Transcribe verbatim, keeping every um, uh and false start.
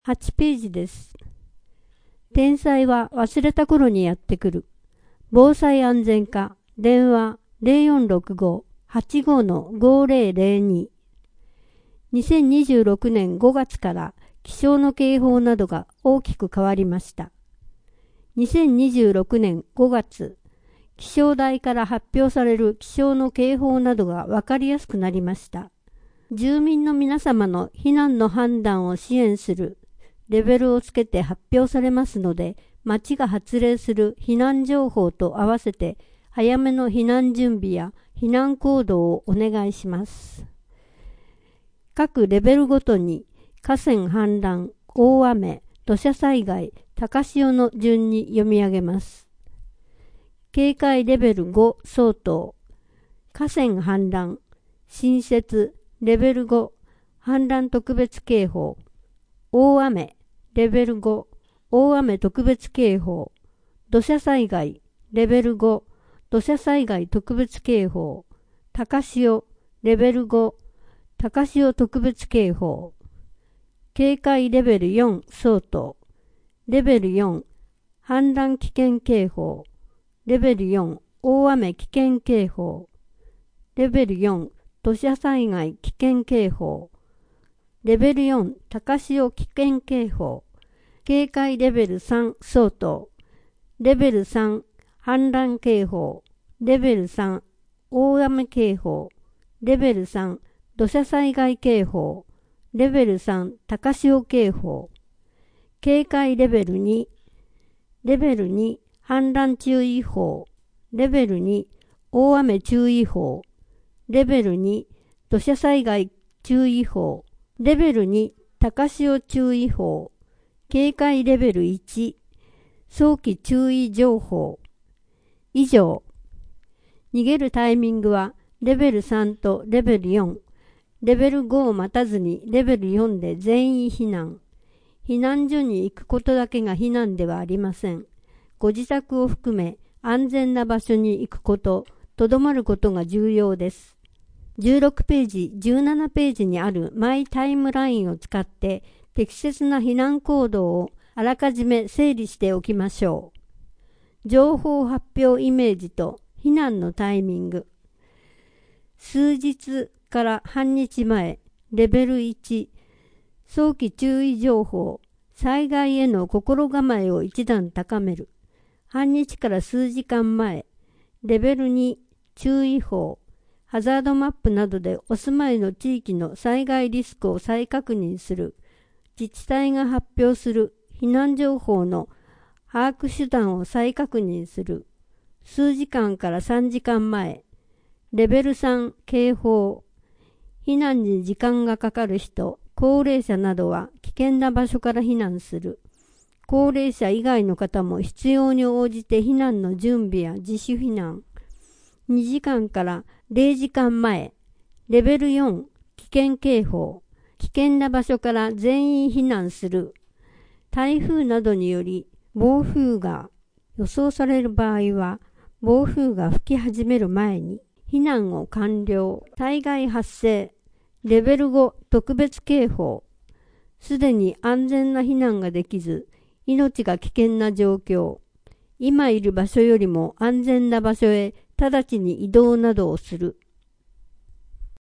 はちページです。天災は忘れた頃にやってくる。防災安全課、電話 ゼロよんろくご はちご ごゼロゼロに。にせんにじゅうろくねんごがつから気象の警報などが大きく変わりました。にせんにじゅうろくねんごがつ、気象台から発表される気象の警報などが分かりやすくなりました。住民の皆様の避難の判断を支援するレベルをつけて発表されますので、町が発令する避難情報と合わせて早めの避難準備や避難行動をお願いします。各レベルごとに河川氾濫、大雨、土砂災害、高潮の順に読み上げます。警戒レベルご相当、河川氾濫、新設レベルご、氾濫特別警報、大雨レベルご、大雨特別警報、土砂災害レベルご、土砂災害特別警報、高潮レベルご、高潮特別警報、警戒レベルよん相当、レベルよん、氾濫危険警報、レベルよん、大雨危険警報、レベルよん、土砂災害危険警報、レベルよん、高潮危険警報、警戒レベルさん相当、レベルさん、氾濫警報、レベルさん、大雨警報、レベルさん、土砂災害警報、レベルさん、高潮警報、警戒レベルに、レベルに、氾濫注意報、レベルに、大雨注意報、レベルに、土砂災害注意報、レベルに、高潮注意報、警戒レベルいち、早期注意情報。以上。逃げるタイミングはレベルさんとレベルよん、レベルごを待たずにレベルよんで全員避難。避難所に行くことだけが避難ではありません。ご自宅を含め安全な場所に行くこと、とどまることが重要です。じゅうろくページ、じゅうななページにあるマイタイムラインを使って適切な避難行動をあらかじめ整理しておきましょう。情報発表イメージと避難のタイミング。数日から半日前、レベルいち、早期注意情報、災害への心構えを一段高める。半日から数時間前、レベルに、注意報、ハザードマップなどでお住まいの地域の災害リスクを再確認する。自治体が発表する避難情報の把握手段を再確認する。数時間からさんじかんまえ、レベルさん警報。避難に時間がかかる人、高齢者などは危険な場所から避難する。高齢者以外の方も必要に応じて避難の準備や自主避難。にじかんかられいじかんまえ、レベルよん危険警報。危険な場所から全員避難する。台風などにより暴風が予想される場合は、暴風が吹き始める前に避難を完了。災害発生。レベルご特別警報。すでに安全な避難ができず、命が危険な状況。今いる場所よりも安全な場所へ直ちに移動などをする。